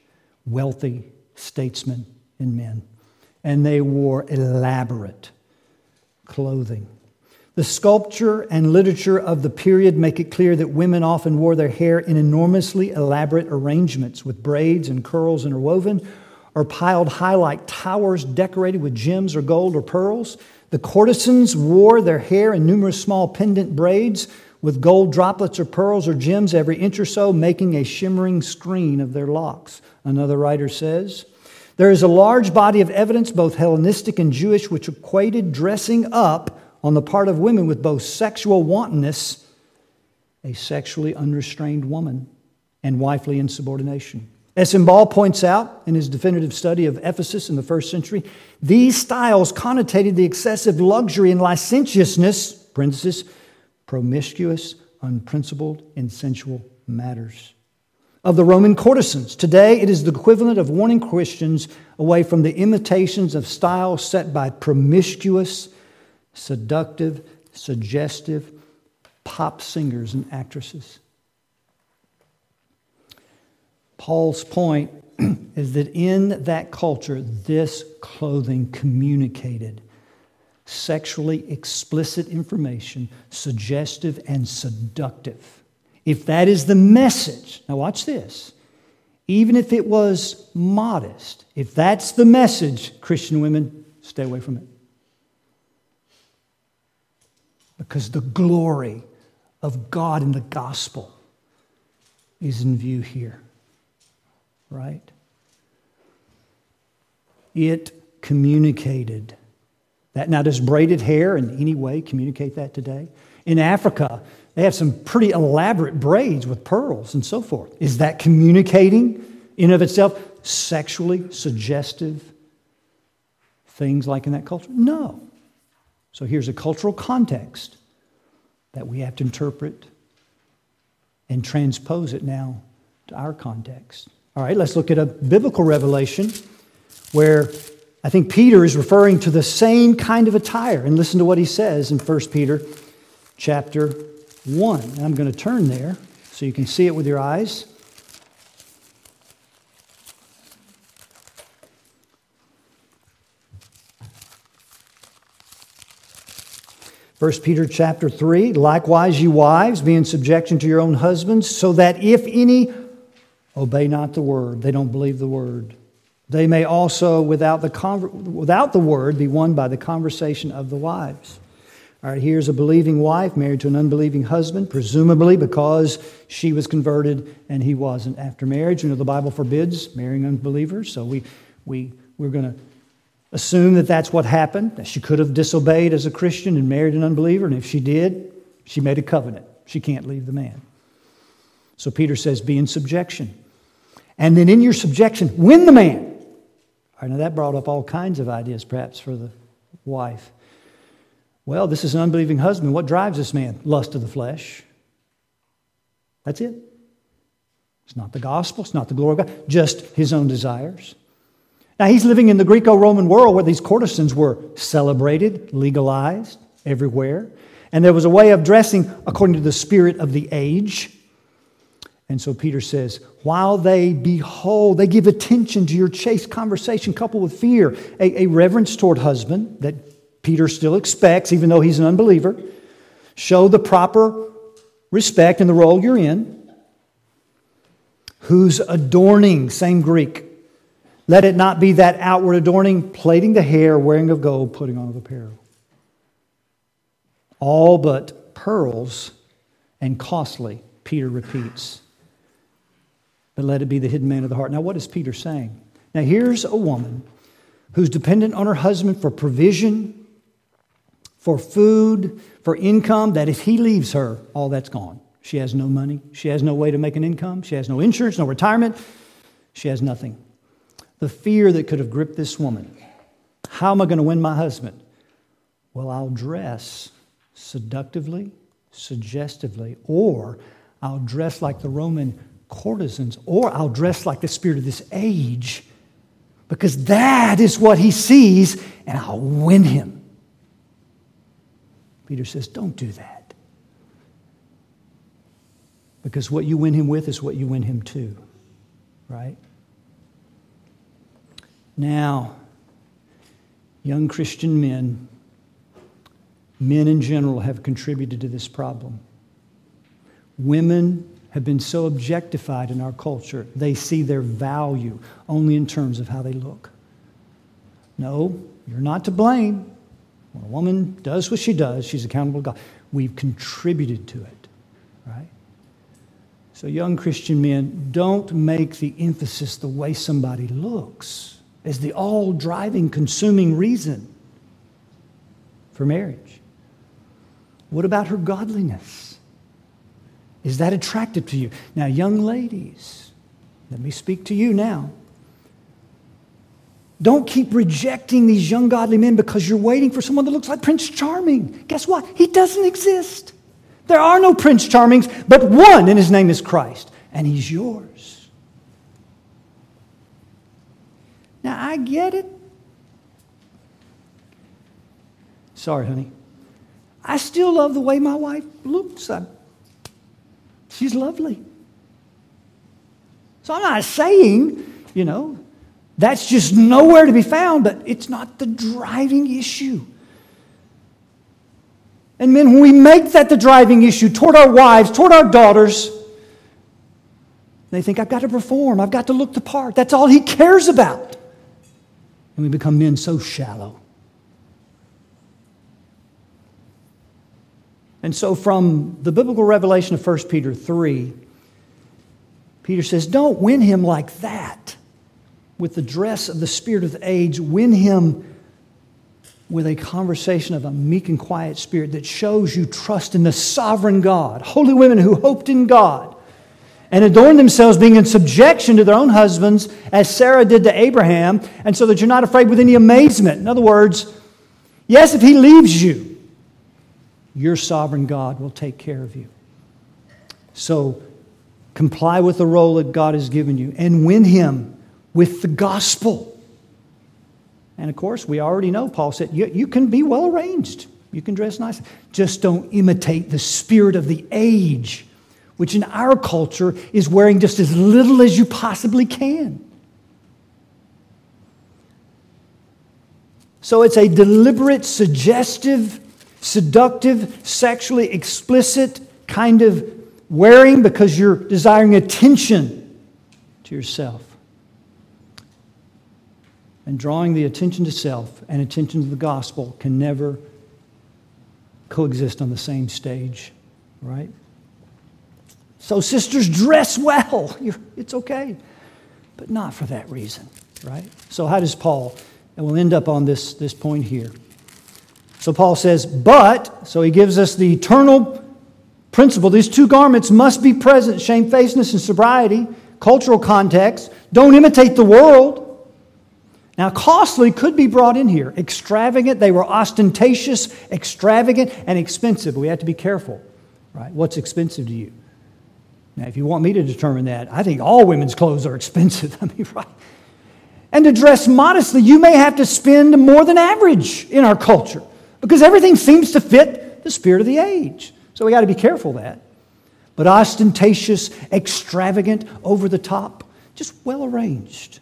wealthy statesmen and men. And they wore elaborate clothing. The sculpture and literature of the period make it clear that women often wore their hair in enormously elaborate arrangements with braids and curls interwoven or piled high like towers decorated with gems or gold or pearls. The courtesans wore their hair in numerous small pendant braids with gold droplets or pearls or gems every inch or so, making a shimmering screen of their locks. Another writer says, there is a large body of evidence, both Hellenistic and Jewish, which equated dressing up on the part of women with both sexual wantonness, a sexually unrestrained woman, and wifely insubordination. As Ball points out in his definitive study of Ephesus in the first century, these styles connotated the excessive luxury and licentiousness, parenthesis, promiscuous, unprincipled, and sensual matters of the Roman courtesans. Today, it is the equivalent of warning Christians away from the imitations of styles set by promiscuous, seductive, suggestive pop singers and actresses. Paul's point is that in that culture, this clothing communicated sexually explicit information, suggestive and seductive. If that is the message, now watch this, even if it was modest, if that's the message, Christian women, stay away from it. Because the glory of God in the gospel is in view here, right? It communicated that. Now, does braided hair in any way communicate that today? In Africa, they have some pretty elaborate braids with pearls and so forth. Is that communicating in of itself sexually suggestive things like in that culture? No. So here's a cultural context that we have to interpret and transpose it now to our context. All right, let's look at a biblical revelation where I think Peter is referring to the same kind of attire. And listen to what he says in 1 Peter chapter 1. And I'm going to turn there so you can see it with your eyes. First Peter chapter 3, likewise you wives, be in subjection to your own husbands, so that if any obey not the word, they don't believe the word, they may also without the word be won by the conversation of the wives. All right, here's a believing wife married to an unbelieving husband, presumably because she was converted and he wasn't. After marriage, you know, the Bible forbids marrying unbelievers, so we're going to assume that that's what happened, that she could have disobeyed as a Christian and married an unbeliever, and if she did, she made a covenant. She can't leave the man. So Peter says, be in subjection. And then in your subjection, win the man. All right, now that brought up all kinds of ideas perhaps for the wife. Well, this is an unbelieving husband. What drives this man? Lust of the flesh. That's it. It's not the gospel. It's not the glory of God. Just his own desires. Now, he's living in the Greco-Roman world where these courtesans were celebrated, legalized everywhere. And there was a way of dressing according to the spirit of the age. And so Peter says, while they behold, they give attention to your chaste conversation coupled with fear, a reverence toward husband that Peter still expects, even though he's an unbeliever. Show the proper respect in the role you're in. Whose adorning, same Greek. Let it not be that outward adorning, plaiting the hair, wearing of gold, putting on of apparel. All but pearls and costly, Peter repeats. But let it be the hidden man of the heart. Now, what is Peter saying? Now, here's a woman who's dependent on her husband for provision, for food, for income, that if he leaves her, all that's gone. She has no money. She has no way to make an income. She has no insurance, no retirement. She has nothing. The fear that could have gripped this woman. How am I going to win my husband? Well, I'll dress seductively, suggestively, or I'll dress like the Roman courtesans, or I'll dress like the spirit of this age, because that is what he sees, and I'll win him. Peter says, don't do that. Because what you win him with is what you win him to, right? Now, young Christian men in general have contributed to this problem. Women have been so objectified in our culture, they see their value only in terms of how they look. No, you're not to blame. When a woman does what she does, she's accountable to God. We've contributed to it, right? So young Christian men, don't make the emphasis the way somebody looks as the all-driving, consuming reason for marriage. What about her godliness? Is that attractive to you? Now, young ladies, let me speak to you now. Don't keep rejecting these young godly men because you're waiting for someone that looks like Prince Charming. Guess what? He doesn't exist. There are no Prince Charmings, but one, and his name is Christ, and he's yours. Now, I get it. Sorry, honey. I still love the way my wife looks. She's lovely. So I'm not saying, that's just nowhere to be found, but it's not the driving issue. And men, when we make that the driving issue toward our wives, toward our daughters, they think, I've got to perform, I've got to look the part. That's all he cares about. And we become men so shallow. And so from the biblical revelation of 1 Peter 3, Peter says, don't win him like that. With the dress of the spirit of the age, win him with a conversation of a meek and quiet spirit that shows you trust in the sovereign God. Holy women who hoped in God and adorned themselves being in subjection to their own husbands, as Sarah did to Abraham, and so that you're not afraid with any amazement. In other words, yes, if he leaves you, your sovereign God will take care of you. So comply with the role that God has given you and win him with the gospel. And of course, we already know, Paul said, you can be well arranged. You can dress nice. Just don't imitate the spirit of the age, which in our culture is wearing just as little as you possibly can. So it's a deliberate, suggestive, seductive, sexually explicit kind of wearing because you're desiring attention to yourself. And drawing the attention to self and attention to the gospel can never coexist on the same stage, right? So sisters, dress well. It's okay, but not for that reason, right? So how does Paul, and we'll end up on this point here. So Paul says, but, so he gives us the eternal principle. These two garments must be present, shamefacedness and sobriety, cultural context. Don't imitate the world. Now, costly could be brought in here. Extravagant, they were ostentatious, extravagant, and expensive. We have to be careful, right? What's expensive to you? Now, if you want me to determine that, I think all women's clothes are expensive. I mean, right? And to dress modestly, you may have to spend more than average in our culture because everything seems to fit the spirit of the age. So we got to be careful of that. But ostentatious, extravagant, over the top, just well arranged.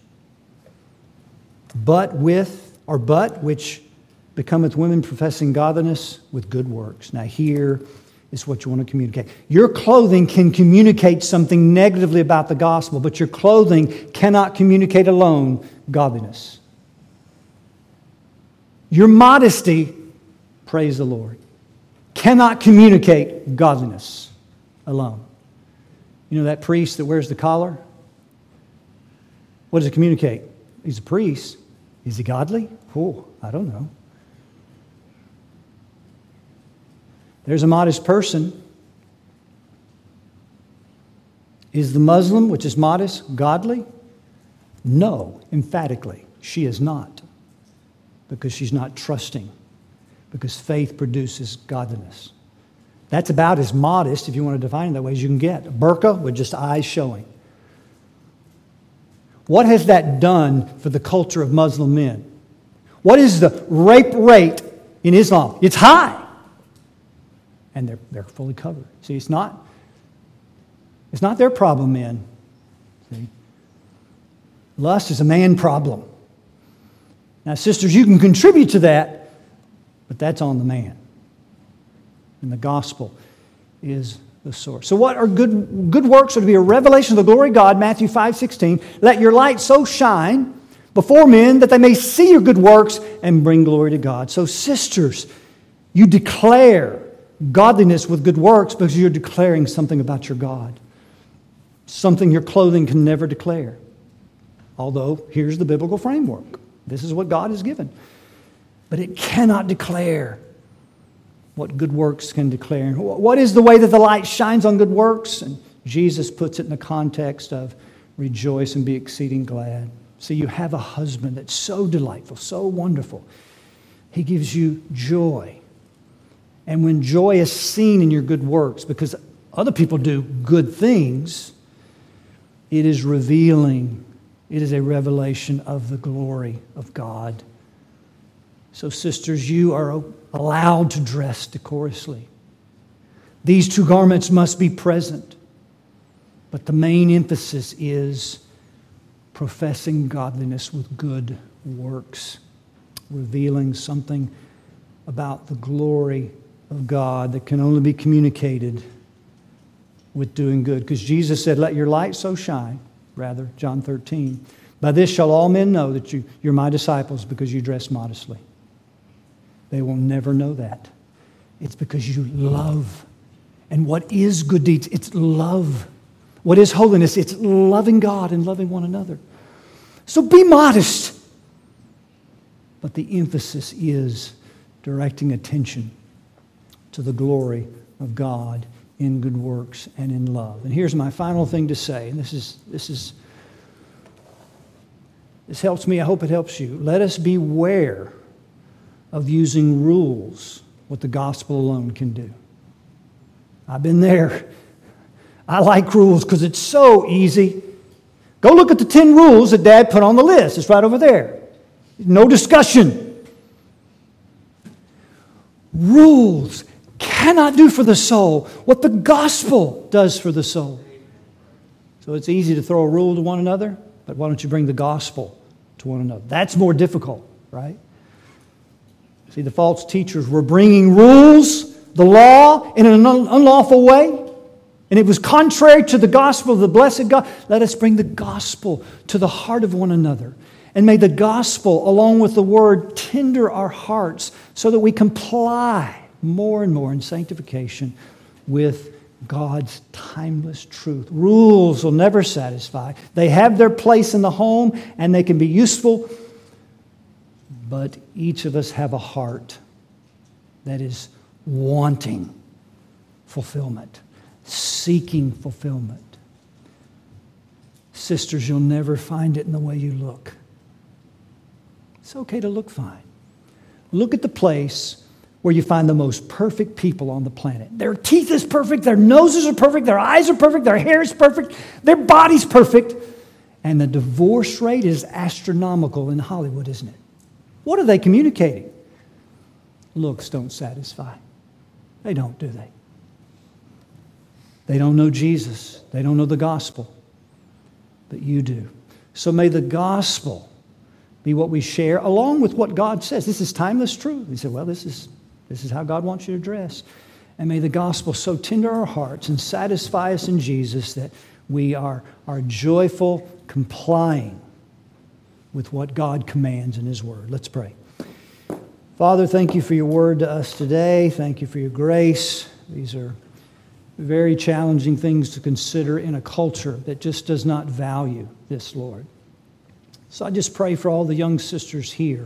But which becometh women professing godliness with good works. Now here is what you want to communicate. Your clothing can communicate something negatively about the gospel, but your clothing cannot communicate alone godliness. Your modesty, praise the Lord, cannot communicate godliness alone. You know that priest that wears the collar? What does it communicate? He's a priest. Is he godly? Oh, I don't know. There's a modest person. Is the Muslim, which is modest, godly? No, emphatically. She is not. Because she's not trusting. Because faith produces godliness. That's about as modest, if you want to define it that way, as you can get. A burqa with just eyes showing. What has that done for the culture of Muslim men? What is the rape rate in Islam? It's high. And they're fully covered. See, it's not their problem, men. See? Lust is a man problem. Now, sisters, you can contribute to that, but that's on the man. And the gospel is the source. So what are good works? Are to be a revelation of the glory of God, Matthew 5:16. Let your light so shine before men that they may see your good works and bring glory to God. So sisters, you declare godliness with good works because you're declaring something about your God. Something your clothing can never declare. Although, here's the biblical framework. This is what God has given. But it cannot declare what good works can declare. What is the way that the light shines on good works? And Jesus puts it in the context of rejoice and be exceeding glad. See, you have a husband that's so delightful, so wonderful. He gives you joy. And when joy is seen in your good works, because other people do good things, it is revealing. It is a revelation of the glory of God. So, sisters, you are allowed to dress decorously. These two garments must be present. But the main emphasis is professing godliness with good works, revealing something about the glory of God that can only be communicated with doing good. Because Jesus said, let your light so shine, rather, John 13. By this shall all men know that you're my disciples because you dress modestly. They will never know that. It's because you love. And what is good deeds? It's love. What is holiness? It's loving God and loving one another. So be modest. But the emphasis is directing attention to the glory of God in good works and in love. And here's my final thing to say, and this helps me, I hope it helps you. Let us beware of using rules, what the gospel alone can do. I've been there. I like rules because it's so easy. Go look at the 10 rules that Dad put on the list. It's right over there. No discussion. Rules cannot do for the soul what the gospel does for the soul. So it's easy to throw a rule to one another, but why don't you bring the gospel to one another? That's more difficult, right? See, the false teachers were bringing rules, the law, in an unlawful way. And it was contrary to the gospel of the blessed God. Let us bring the gospel to the heart of one another. And may the gospel, along with the word, tender our hearts so that we comply more and more in sanctification with God's timeless truth. Rules will never satisfy. They have their place in the home and they can be useful. But each of us have a heart that is wanting fulfillment, seeking fulfillment. Sisters, you'll never find it in the way you look. It's okay to look fine. Look at the place where you find the most perfect people on the planet. Their teeth is perfect, their noses are perfect, their eyes are perfect, their hair is perfect, their body's perfect. And the divorce rate is astronomical in Hollywood, isn't it? What are they communicating? Looks don't satisfy. They don't, do they? They don't know Jesus. They don't know the gospel. But you do. So may the gospel be what we share along with what God says. This is timeless truth. He said, well, this is how God wants you to dress. And may the gospel so tender our hearts and satisfy us in Jesus that we are joyful, complying with what God commands in His Word. Let's pray. Father, thank you for your word to us today. Thank you for your grace. These are very challenging things to consider in a culture that just does not value this, Lord. So I just pray for all the young sisters here,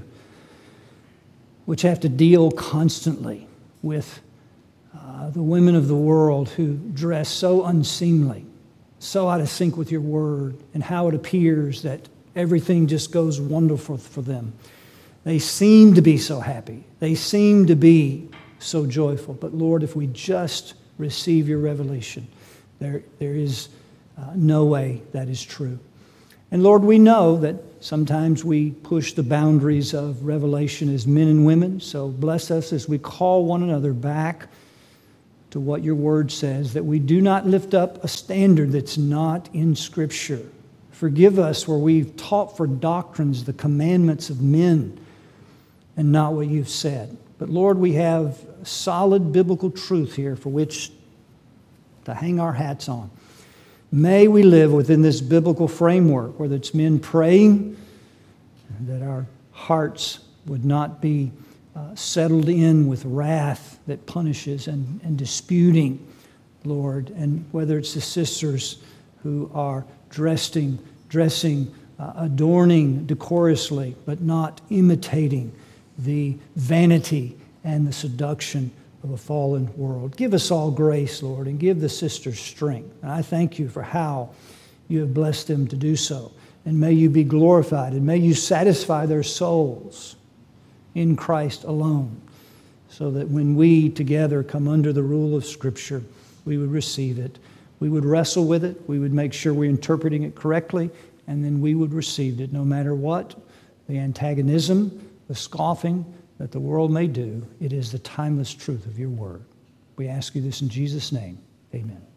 which have to deal constantly with the women of the world who dress so unseemly, so out of sync with your word, and how it appears that everything just goes wonderful for them. They seem to be so happy. They seem to be so joyful. But Lord, if we just receive your revelation, there is no way that is true. And Lord, we know that sometimes we push the boundaries of revelation as men and women. So bless us as we call one another back to what your word says, that we do not lift up a standard that's not in Scripture. Forgive us where we've taught for doctrines the commandments of men and not what you've said. But Lord, we have solid biblical truth here for which to hang our hats on. May we live within this biblical framework, whether it's men praying, that our hearts would not be settled in with wrath that punishes and disputing, Lord, and whether it's the sisters who are dressing, adorning decorously, but not imitating the vanity and the seduction of a fallen world. Give us all grace, Lord, and give the sisters strength. And I thank you for how you have blessed them to do so. And may you be glorified, and may you satisfy their souls in Christ alone, so that when we together come under the rule of Scripture, we would receive it. We would wrestle with it. We would make sure we're interpreting it correctly, and then we would receive it no matter what the antagonism, the scoffing that the world may do. It is the timeless truth of your word. We ask you this in Jesus' name. Amen.